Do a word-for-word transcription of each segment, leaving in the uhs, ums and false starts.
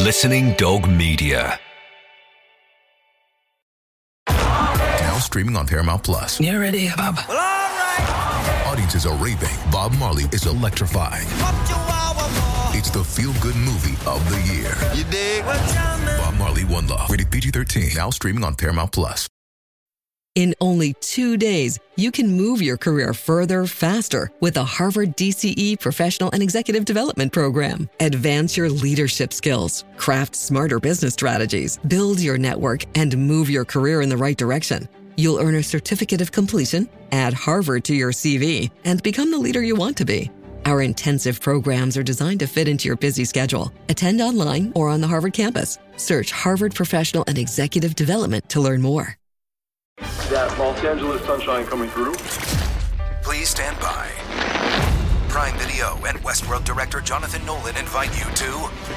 Listening Dog Media. Now streaming on Paramount Plus. You ready, Bob? Well, all right. Audiences are raving. Bob Marley is electrifying. It's the feel-good movie of the year. You dig? Bob Marley, One Love. Rated P G thirteen. Now streaming on Paramount Plus. In only two days, you can move your career further, faster with the Harvard D C E Professional and Executive Development Program. Advance your leadership skills, craft smarter business strategies, build your network, and move your career in the right direction. You'll earn a certificate of completion, add Harvard to your C V, and become the leader you want to be. Our intensive programs are designed to fit into your busy schedule. Attend online or on the Harvard campus. Search Harvard Professional and Executive Development to learn more. That Los Angeles sunshine coming through. Please stand by. Prime Video and Westworld director Jonathan Nolan invite you to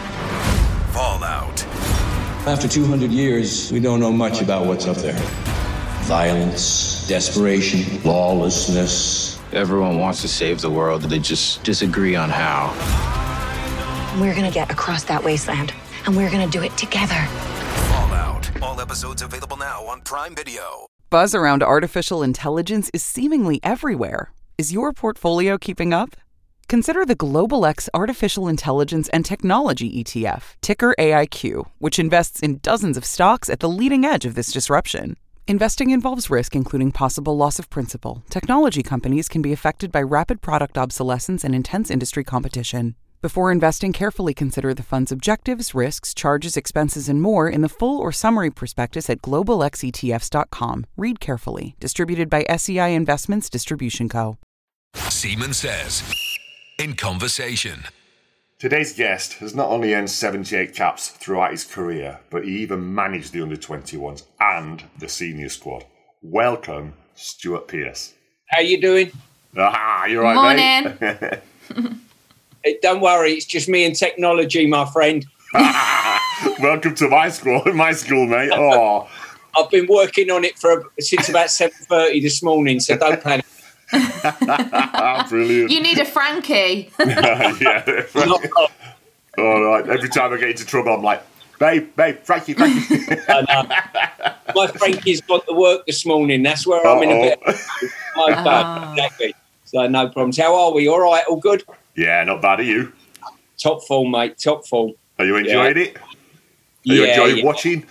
Fallout. After two hundred years, we don't know much about what's up there. Violence, desperation, lawlessness. Everyone wants to save the world, they just disagree on how. We're gonna get across that wasteland, and we're gonna do it together. Fallout. All episodes available now on Prime Video. Buzz around artificial intelligence is seemingly everywhere. Is your portfolio keeping up? Consider the Global X Artificial Intelligence and Technology E T F, ticker A I Q, which invests in dozens of stocks at the leading edge of this disruption. Investing involves risk, including possible loss of principal. Technology companies can be affected by rapid product obsolescence and intense industry competition. Before investing, carefully consider the fund's objectives, risks, charges, expenses, and more in the full or summary prospectus at global x e t f s dot com. Read carefully. Distributed by S E I Investments Distribution Co. Seaman Says, in conversation. Today's guest has not only earned seventy-eight caps throughout his career, but he even managed the under twenty-ones and the senior squad. Welcome, Stuart Pearce. How you doing? Ah, you're right, Morning. mate. Hey, don't worry, it's just me and technology, my friend. Welcome to my school, my school, mate. Oh, I've been working on it for since about seven thirty this morning, so don't panic. Brilliant. You need a Frankie. Yeah. All right. Every time I get into trouble, I'm like, babe, babe, Frankie, Frankie. I know. My Frankie's got to work this morning. That's where I'm Uh-oh. in a bit. My bad, exactly. So no problems. How are we? All right, all good? Yeah, not bad. Are you? Top form, mate. Top form. Are you enjoying Yeah. it? Are you Yeah, enjoying yeah. watching?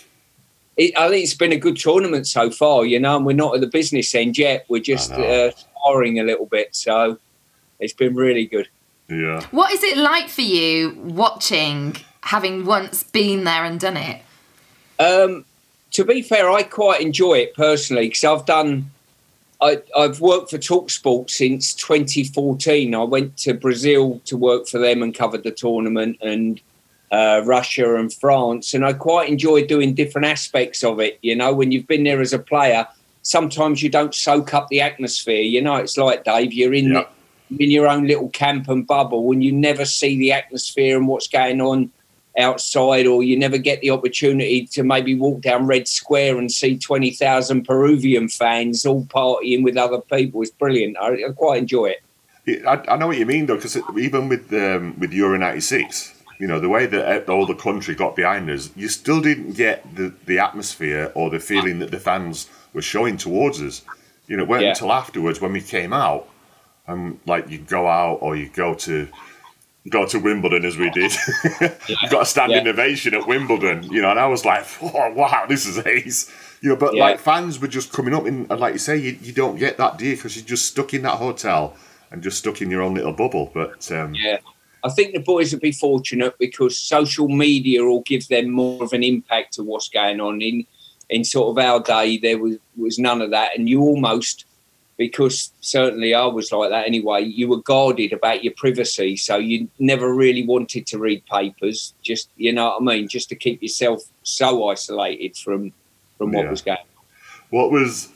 It, I think it's been a good tournament so far, you know, and we're not at the business end yet. We're just uh, sparring a little bit, so it's been really good. Yeah. What is it like for you watching, having once been there and done it? Um, to be fair, I quite enjoy it personally because I've done. I, I've worked for TalkSport since twenty fourteen. I went to Brazil to work for them and covered the tournament, and uh, Russia and France, and I quite enjoy doing different aspects of it. You know, when you've been there as a player, sometimes you don't soak up the atmosphere. You know, it's like, Dave, you're in Yeah. the, in your own little camp and bubble, and you never see the atmosphere and what's going on outside, or you never get the opportunity to maybe walk down Red Square and see twenty thousand Peruvian fans all partying with other people. It's brilliant. I, I quite enjoy it. Yeah, I, I know what you mean, though, because even with um, with Euro ninety-six, you know, the way that all the country got behind us, you still didn't get the, the atmosphere or the feeling that the fans were showing towards us. You know, it wasn't Yeah. until afterwards when we came out, and like you go out or you go to go to Wimbledon as we did. You got a standing Yeah. ovation at Wimbledon, you know, and I was like, oh, wow, this is ace. You know, but Yeah. like fans were just coming up, in, and like you say, you, you don't get that, do you? Because you're just stuck in that hotel and just stuck in your own little bubble. But um, Yeah. I think the boys will be fortunate because social media will give them more of an impact to what's going on. In in sort of our day, there was, was none of that. And you almost, because certainly I was like that anyway, you were guarded about your privacy. So you never really wanted to read papers, just, you know what I mean, just to keep yourself so isolated from from what Yeah. was going on. what was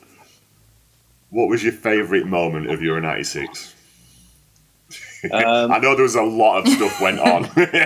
what was your favourite moment of Euro ninety-six? Um, I know there was a lot of stuff went on.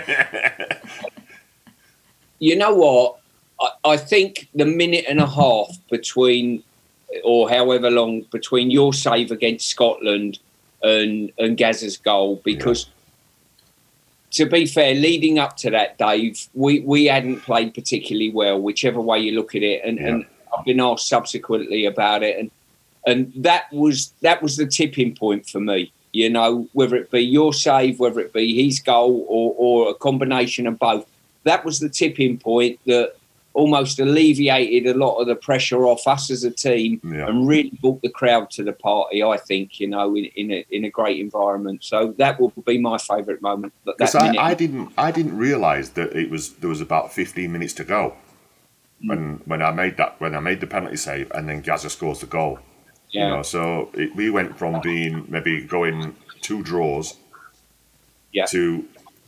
You know what? I, I think the minute and a half between, or however long, between your save against Scotland and, and Gazza's goal, because to be fair, leading up to that, Dave, we, we hadn't played particularly well, whichever way you look at it. And, yeah. and I've been asked subsequently about it. And and that was that was the tipping point for me, you know, whether it be your save, whether it be his goal or, or a combination of both. That was the tipping point that almost alleviated a lot of the pressure off us as a team yeah. and really brought the crowd to the party, I think, you know, in, in, a, in a great environment. So that will be my favourite moment. Because I, I didn't I didn't realise that it was there was about fifteen minutes to go mm. when when I made that when I made the penalty save and then Gazza scores the goal. Yeah. You know, so it, we went from being maybe going two draws yeah. to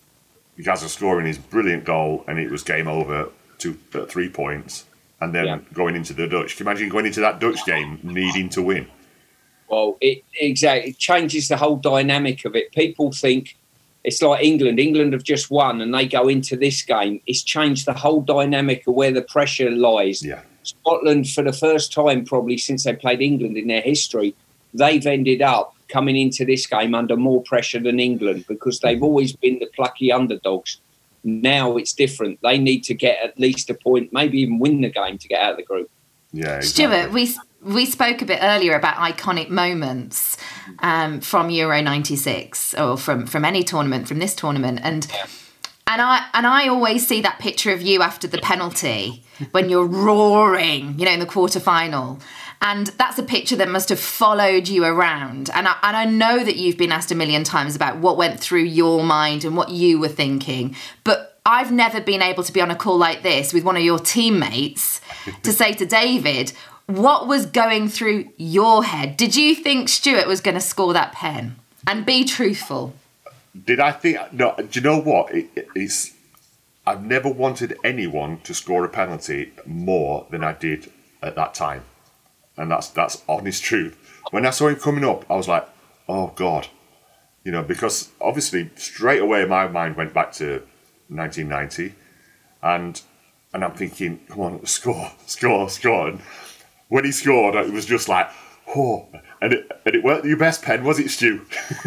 Gazza scoring his brilliant goal and it was game over. Two, uh, three points, and then yeah. going into the Dutch. Can you imagine going into that Dutch game needing to win? Well, it exactly it changes the whole dynamic of it. People think it's like England. England have just won, and they go into this game. It's changed the whole dynamic of where the pressure lies. Yeah. Scotland, for the first time probably since they played England in their history, they've ended up coming into this game under more pressure than England because they've always been the plucky underdogs. Now it's different. They need to get at least a point, maybe even win the game to get out of the group. Yeah, exactly. Stuart, we we spoke a bit earlier about iconic moments um, from Euro ninety-six or from, from any tournament, from this tournament, and yeah. and I and I always see that picture of you after the penalty when you're roaring, you know, in the quarterfinal. And that's a picture that must have followed you around. And I, and I know that you've been asked a million times about what went through your mind and what you were thinking. But I've never been able to be on a call like this with one of your teammates to say to David, what was going through your head? Did you think Stuart was going to score that pen? And be truthful. Did I think... No, do you know what? It, it, it's. I've never wanted anyone to score a penalty more than I did at that time. And that's that's honest truth. When I saw him coming up, I was like, oh, God. You know, because obviously straight away my mind went back to nineteen ninety. And and I'm thinking, come on, score, score, score. And when he scored, it was just like, oh. And it, and it weren't your best pen, was it, Stu?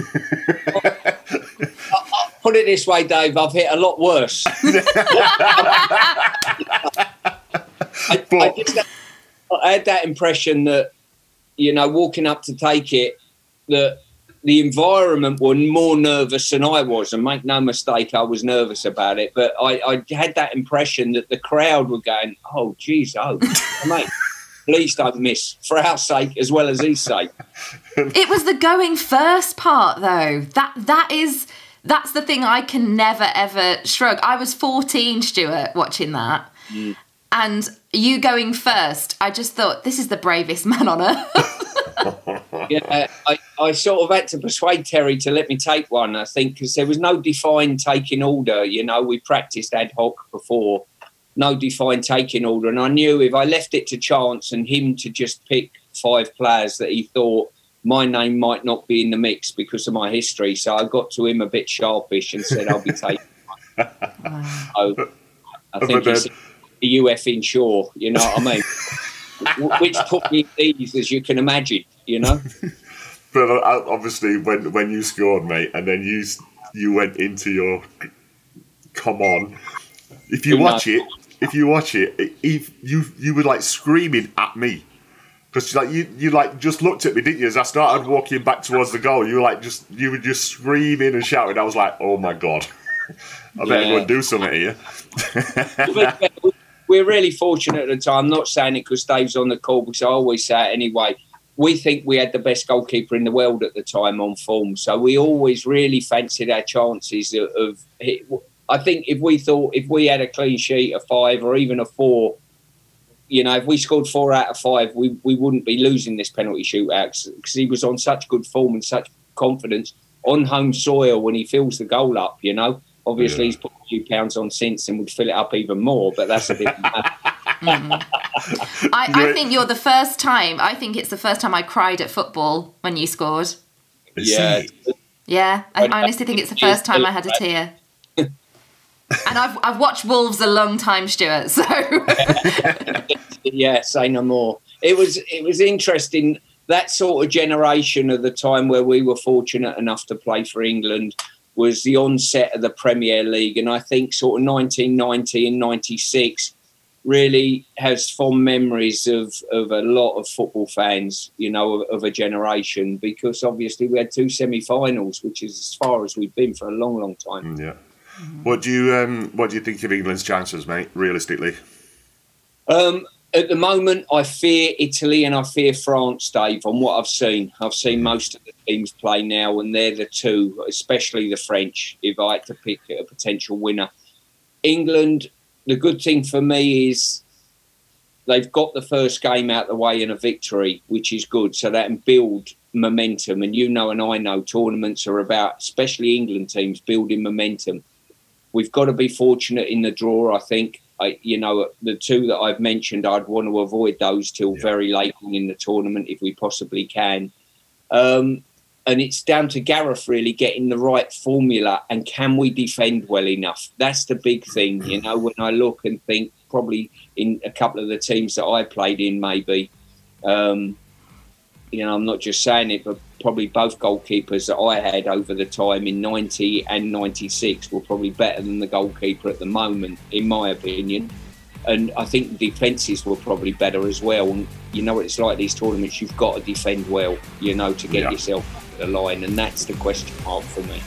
I'll put it this way, Dave, I've hit a lot worse. I, but, I just... I had that impression that, you know, walking up to take it, that the environment were more nervous than I was. And make no mistake, I was nervous about it. But I, I had that impression that the crowd were going, oh, geez, oh, mate, please don't miss, for our sake as well as his sake. It was the going first part, though. That That is... That's the thing I can never, ever shrug. I was fourteen, Stuart, watching that. Mm. And you going first, I just thought, this is the bravest man on earth. yeah, I, I sort of had to persuade Terry to let me take one, I think, because there was no defined taking order. You know, we practiced ad hoc before, no defined taking order. And I knew if I left it to chance and him to just pick five players that he thought my name might not be in the mix because of my history. So I got to him a bit sharpish and said, I'll be taking one. Wow. So I think he said, you effing sure, you know what I mean? Which put me at ease, as you can imagine, you know. But obviously, when when you scored, mate, and then you you went into your come on. If you watch it, if you watch it, if you you were like screaming at me because like you you like just looked at me, didn't you? As I started walking back towards the goal, you were like just you were just screaming and shouting. I was like, oh my God, I better yeah. go and do something here. We're really fortunate at the time. I'm not saying it because Dave's on the call, because I always say it anyway. We think we had the best goalkeeper in the world at the time on form. So we always really fancied our chances of, of I think if we thought, if we had a clean sheet, a five or even a four, you know, if we scored four out of five, we, we wouldn't be losing this penalty shootout because he was on such good form and such confidence on home soil when he fills the goal up, you know. Obviously, yeah. he's put a few pounds on since and would fill it up even more, but that's a different matter. mm. I, I think you're the first time, I think it's the first time I cried at football when you scored. Yeah. Yeah, I, I honestly think it's the first time I had a tear. And I've I've watched Wolves a long time, Stuart, so... yeah, say no more. It was, it was interesting, that sort of generation of the time where we were fortunate enough to play for England. was the onset of the Premier League. And I think sort of nineteen ninety and ninety-six really has fond memories of, of a lot of football fans, you know, of, of a generation, because obviously we had two semi-finals, which is as far as we've been for a long, long time. Yeah. What do you um, what do you think of England's chances, mate, realistically? Um, at the moment, I fear Italy and I fear France, Dave, on what I've seen. I've seen most of the teams play now, and they're the two, especially the French, if I had to pick a potential winner. England, the good thing for me is they've got the first game out of the way in a victory, which is good, so that can build momentum. And you know and I know tournaments are about, especially England teams, building momentum. We've got to be fortunate in the draw, I think. I, you know, the two that I've mentioned, I'd want to avoid those till yeah. very late in the tournament if we possibly can. Um, and it's down to Gareth really getting the right formula, and can we defend well enough? That's the big thing, you know, when I look and think probably in a couple of the teams that I played in maybe, um, you know, I'm not just saying it, but probably both goalkeepers that I had over the time in ninety and ninety-six were probably better than the goalkeeper at the moment, in my opinion. And I think the defences were probably better as well. And you know what it's like, these tournaments, you've got to defend well, you know, to get yeah. yourself up the line. And that's the question mark for me.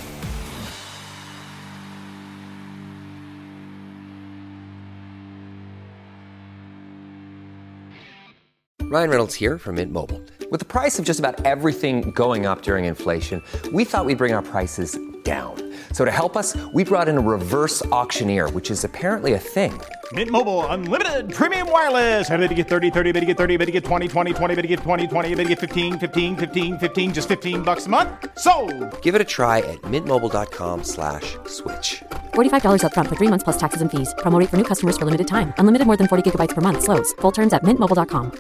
Ryan Reynolds here from Mint Mobile. With the price of just about everything going up during inflation, we thought we'd bring our prices down. So to help us, we brought in a reverse auctioneer, which is apparently a thing. Mint Mobile Unlimited Premium Wireless. How to get thirty, thirty, how to get thirty, how to get twenty, twenty, twenty, how to get twenty, twenty, how to get fifteen, fifteen, fifteen, fifteen, just fifteen bucks a month? Sold! Give it a try at mintmobile.com slash switch. forty-five dollars up front for three months plus taxes and fees. Promo rate for new customers for limited time. Unlimited more than forty gigabytes per month. Slows full terms at mint mobile dot com.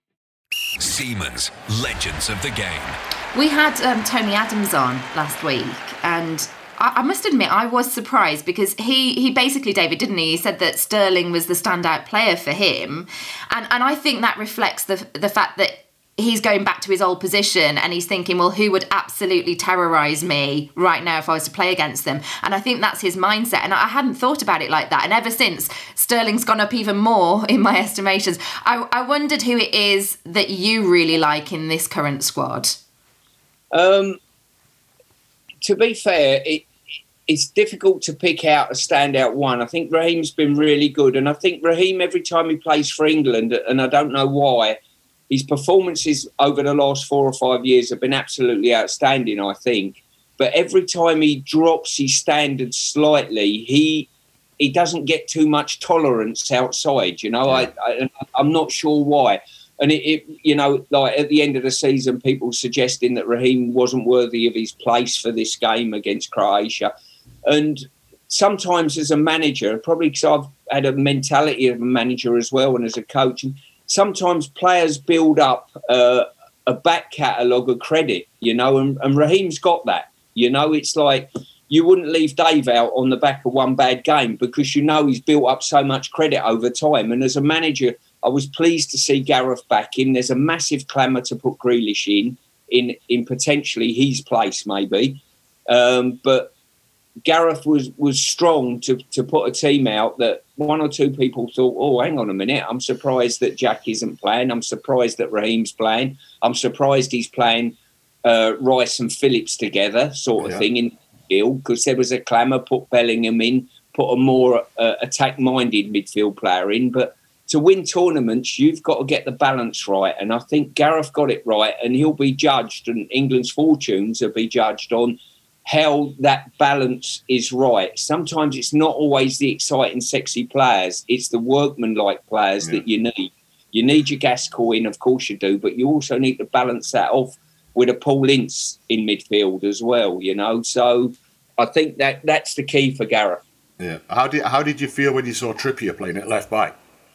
Siemens, legends of the game. We had um, Tony Adams on last week, and I, I must admit I was surprised because he, he basically, David, didn't he? He said that Sterling was the standout player for him, and and I think that reflects the the fact that he's going back to his old position and he's thinking, well, who would absolutely terrorise me right now if I was to play against them? And I think that's his mindset. And I hadn't thought about it like that. And ever since, Sterling's gone up even more in my estimations. I, I wondered who it is that you really like in this current squad. Um, to be fair, it, it's difficult to pick out a standout one. I think Raheem's been really good. And I think Raheem, every time he plays for England, and I don't know why, his performances over the last four or five years have been absolutely outstanding, I think. But every time he drops his standards slightly, he he doesn't get too much tolerance outside, you know. Yeah. I, I, I'm not sure why. And, it, it, you know, like at the end of the season, people suggesting that Raheem wasn't worthy of his place for this game against Croatia. And sometimes as a manager, probably because I've had a mentality of a manager as well and as a coach, and sometimes players build up uh, a back catalogue of credit, you know, and, and Raheem's got that. You know, it's like you wouldn't leave Dave out on the back of one bad game because you know he's built up so much credit over time. And as a manager, I was pleased to see Gareth back in. There's a massive clamour to put Grealish in, in, in potentially his place maybe. Um, but Gareth was was strong to, to put a team out that one or two people thought, oh, hang on a minute, I'm surprised that Jack isn't playing. I'm surprised that Raheem's playing. I'm surprised he's playing uh, Rice and Phillips together sort of yeah. thing in the field, because there was a clamour, put Bellingham in, put a more uh, attack-minded midfield player in. But to win tournaments, you've got to get the balance right. And I think Gareth got it right, and he'll be judged, and England's fortunes will be judged on how that balance is right. Sometimes it's not always the exciting, sexy players. It's the workman-like players yeah. that you need. You need your Gascoigne, of course you do, but you also need to balance that off with a Paul Ince in midfield as well, you know. So I think that that's the key for Gareth. Yeah. How did how did you feel when you saw Trippier playing at left back?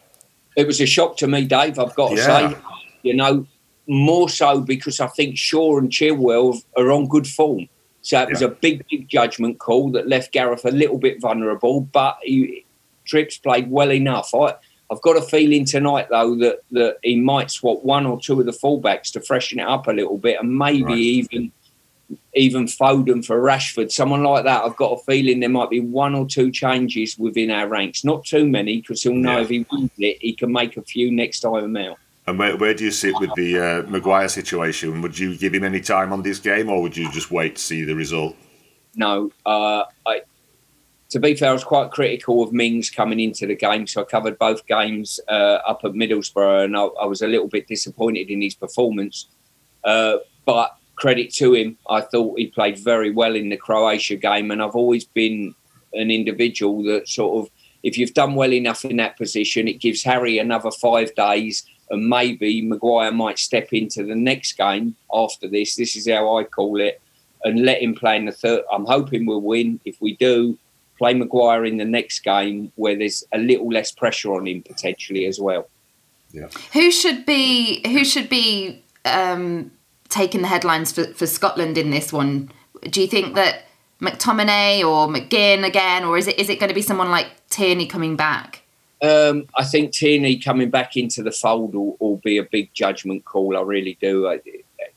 It was a shock to me, Dave, I've got to yeah. say. You know, more so because I think Shaw and Chilwell are on good form. So it was yeah. a big, big judgment call that left Gareth a little bit vulnerable, but he, Trips played well enough. I, I've got a feeling tonight, though, that, that he might swap one or two of the fullbacks to freshen it up a little bit, and maybe right. even even Foden for Rashford, someone like that, I've got a feeling there might be one or two changes within our ranks. Not too many, because he'll know yeah. if he wins it, he can make a few next time out. And where, where do you sit with the uh, Maguire situation? Would you give him any time on this game, or would you just wait to see the result? No. Uh, I, to be fair, I was quite critical of Mings coming into the game, so I covered both games uh, up at Middlesbrough, and I, I was a little bit disappointed in his performance. Uh, but credit to him, I thought he played very well in the Croatia game, and I've always been an individual that sort of, if you've done well enough in that position, it gives Harry another five days, and maybe Maguire might step into the next game after this. This is how I call it, and let him play in the third. I'm hoping we'll win. If we do, play Maguire in the next game where there's a little less pressure on him potentially as well. Yeah. Who should be? Who should be? Um, taking the headlines for, for Scotland in this one? Do you think that McTominay or McGinn again, or is it is it going to be someone like Tierney coming back? Um, I think Tierney coming back into the fold will, will be a big judgment call. I really do. I,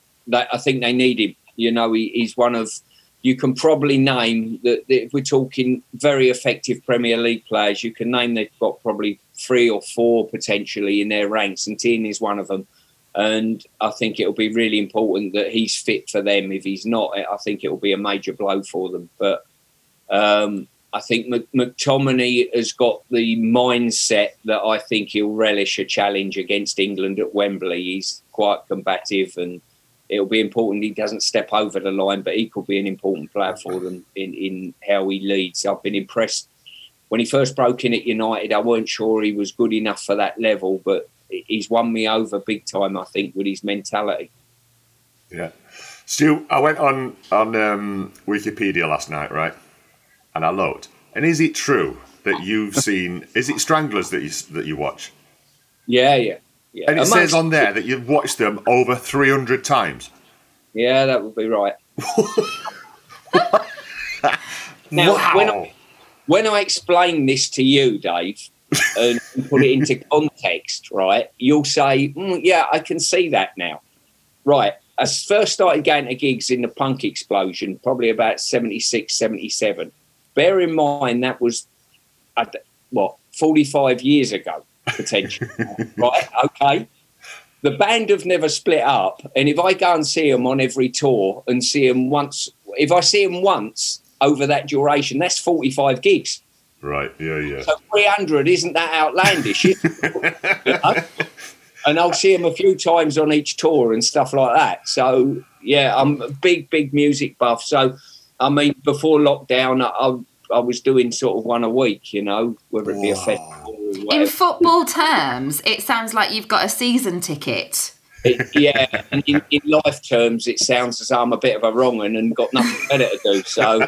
I think they need him. You know, he, he's one of, you can probably name that if we're talking very effective Premier League players, you can name they've got probably three or four potentially in their ranks, and Tierney's one of them. And I think it'll be really important that he's fit for them. If he's not, I think it'll be a major blow for them. But um, I think McTominay has got the mindset that I think he'll relish a challenge against England at Wembley. He's quite combative, and it'll be important he doesn't step over the line, but he could be an important player for them in, in how he leads. I've been impressed. When he first broke in at United, I weren't sure he was good enough for that level, but he's won me over big time, I think, with his mentality. Yeah. Stu, I went on, on um, Wikipedia last night, right? And I looked. And is it true that you've seen... is it Stranglers that you, that you watch? Yeah, yeah. yeah. And it Amongst says on there that you've watched them over three hundred times. Yeah, that would be right. Now, wow. when I, when I explain this to you, Dave... and put it into context, right, you'll say, mm, yeah, I can see that now. Right, I first started going to gigs in the punk explosion, probably about seventy-six, seventy-seven. Bear in mind, that was, what, forty-five years ago, potentially. Right, okay. The band have never split up, and if I go and see them on every tour and see them once, if I see them once over that duration, that's forty-five gigs. Right, yeah, yeah. So three hundred isn't that outlandish, is it? You know? And I'll see him a few times on each tour and stuff like that. So, yeah, I'm a big, big music buff. So, I mean, before lockdown, I, I was doing sort of one a week, you know, whether it be wow. a festival or whatever. In football terms, it sounds like you've got a season ticket. It, yeah, and in, in life terms, it sounds as though I'm a bit of a wrong 'un and got nothing better to do, so...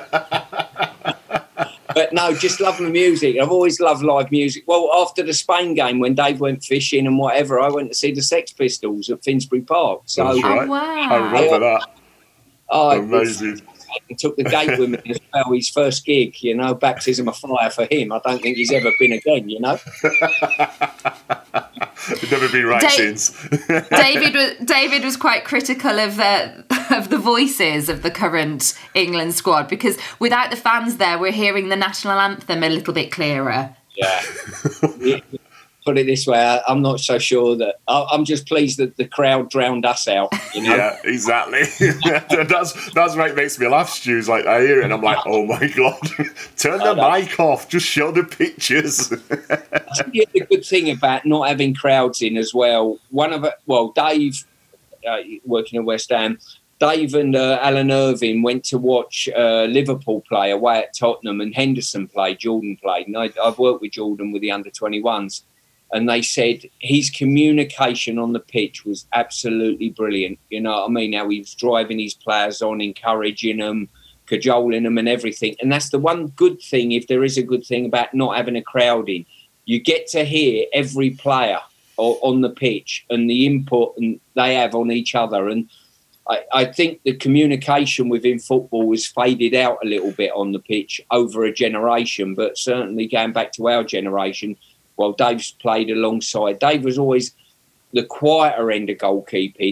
But no, just love the music. I've always loved live music. Well, after the Spain game, when Dave went fishing and whatever, I went to see the Sex Pistols at Finsbury Park. So, That's right. Oh, wow. I remember that. Oh, amazing. He took the gate with me as well, his first gig, you know, baptism of fire for him. I don't think he's ever been again, you know. He's never been right Dave, since. David was David was quite critical of uh, of the voices of the current England squad, because without the fans there, we're hearing the national anthem a little bit clearer. Yeah. Put it this way, I'm not so sure that... I'm just pleased that the crowd drowned us out, you know? Yeah, exactly. that's that's what makes me laugh, Stu's. Like, I hear it and I'm like, oh my God, turn the mic off, just show the pictures. That's the good thing about not having crowds in as well. One of it, well, Dave, uh, working at West Ham, Dave and uh, Alan Irvine went to watch uh, Liverpool play away at Tottenham, and Henderson played, Jordan played. And I, I've worked with Jordan with the under twenty-ones. And they said his communication on the pitch was absolutely brilliant. You know what I mean? How he was driving his players on, encouraging them, cajoling them and everything. And that's the one good thing, if there is a good thing, about not having a crowd in. You get to hear every player on the pitch and the input and they have on each other. And I, I think the communication within football has faded out a little bit on the pitch over a generation, but certainly going back to our generation, well, Dave's played alongside. Dave was always the quieter end of goalkeeping,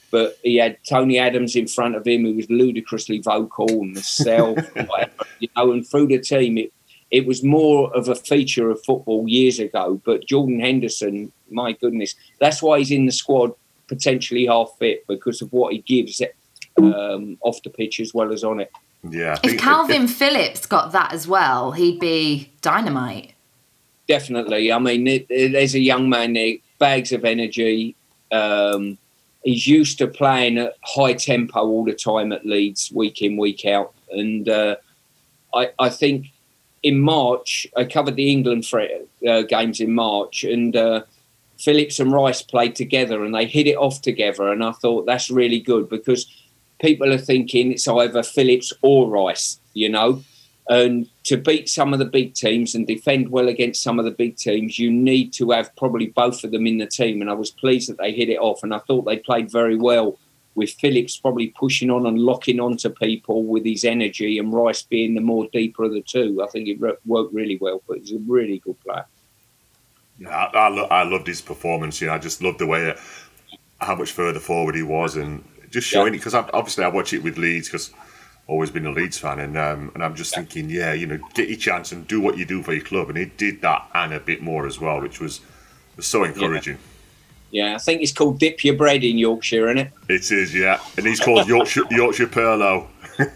but he had Tony Adams in front of him, who was ludicrously vocal, and myself, and whatever, you know, and through the team, it, it was more of a feature of football years ago. But Jordan Henderson, my goodness, that's why he's in the squad, potentially half fit, because of what he gives um, off the pitch as well as on it. Yeah. If Calvin it, it, Phillips got that as well, he'd be dynamite. Definitely. I mean, it, it, there's a young man there, bags of energy. Um, he's used to playing at high tempo all the time at Leeds, week in, week out. And uh, I, I think in March, I covered the England uh, games in March, and uh, Phillips and Rice played together and they hit it off together. And I thought that's really good, because people are thinking it's either Phillips or Rice, you know. And to beat some of the big teams and defend well against some of the big teams, you need to have probably both of them in the team. And I was pleased that they hit it off. And I thought they played very well, with Phillips probably pushing on and locking on to people with his energy, and Rice being the more deeper of the two. I think it worked really well, but he's a really good player. Yeah, I, I, lo- I loved his performance. You know, I just loved the way, it, how much further forward he was, and just showing yeah. it, because obviously I watch it with Leeds, because always been a Leeds fan, and um, and I'm just yeah. thinking, yeah, you know, get your chance and do what you do for your club, and he did that and a bit more as well, which was was so encouraging. Yeah, yeah, I think it's called dip your bread in Yorkshire, isn't it? It is, yeah, and he's called Yorkshire Yorkshire Perlo.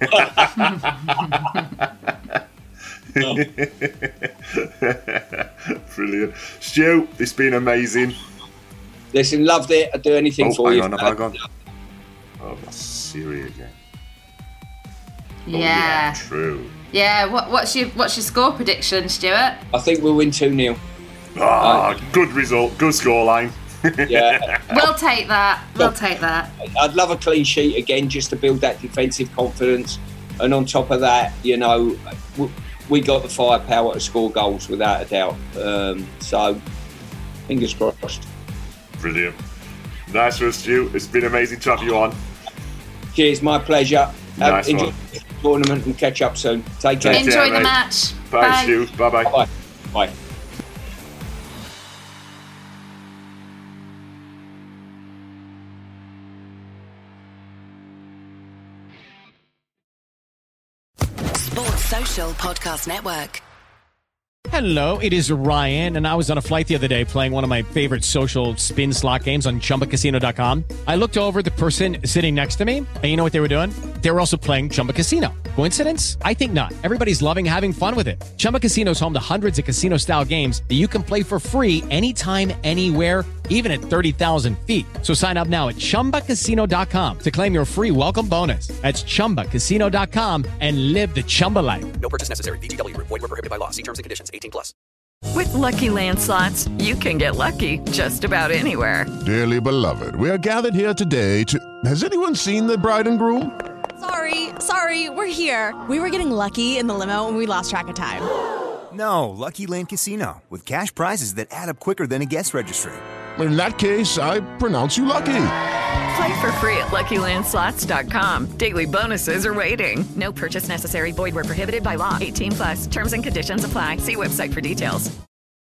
Brilliant, Stu. It's been amazing. Listen, loved it. I'd do anything oh, for hang you. On, hang on. Oh, my Siri again. Yeah. Oh, yeah, true. Yeah, what, what's your what's your score prediction, Stuart? I think we'll win two nil. Ah, uh, good result, good scoreline. Yeah. We'll take that. We'll take that. I'd love a clean sheet again, just to build that defensive confidence. And on top of that, you know, we got the firepower to score goals without a doubt. Um, so, fingers crossed. Brilliant. Nice one, Stu. It's been amazing to have you on. Cheers, my pleasure. Nice Enjoy one. the tournament and catch up soon. Take care. Enjoy care, the mate. match. Bye, Bye. Stu. Bye-bye. Bye. Bye. Sports Social Podcast Network. Hello, it is Ryan, and I was on a flight the other day playing one of my favorite social spin slot games on Chumba Casino dot com. I looked over at the person sitting next to me, and you know what they were doing? They were also playing Chumba Casino. Coincidence? I think not. Everybody's loving having fun with it. Chumba Casino is home to hundreds of casino-style games that you can play for free anytime, anywhere, even at thirty thousand feet. So sign up now at Chumba Casino dot com to claim your free welcome bonus. That's Chumba Casino dot com and live the Chumba life. No purchase necessary. V G W. Void where prohibited by law. See terms and conditions. eighteen plus. With Lucky Land Slots, you can get lucky just about anywhere. Dearly beloved, we are gathered here today to... Has anyone seen the bride and groom? Sorry, sorry, we're here. We were getting lucky in the limo and we lost track of time. No, Lucky Land Casino, with cash prizes that add up quicker than a guest registry. In that case, I pronounce you lucky. Play for free at Lucky Land Slots dot com. Daily bonuses are waiting. No purchase necessary. Void where prohibited by law. eighteen plus. Terms and conditions apply. See website for details.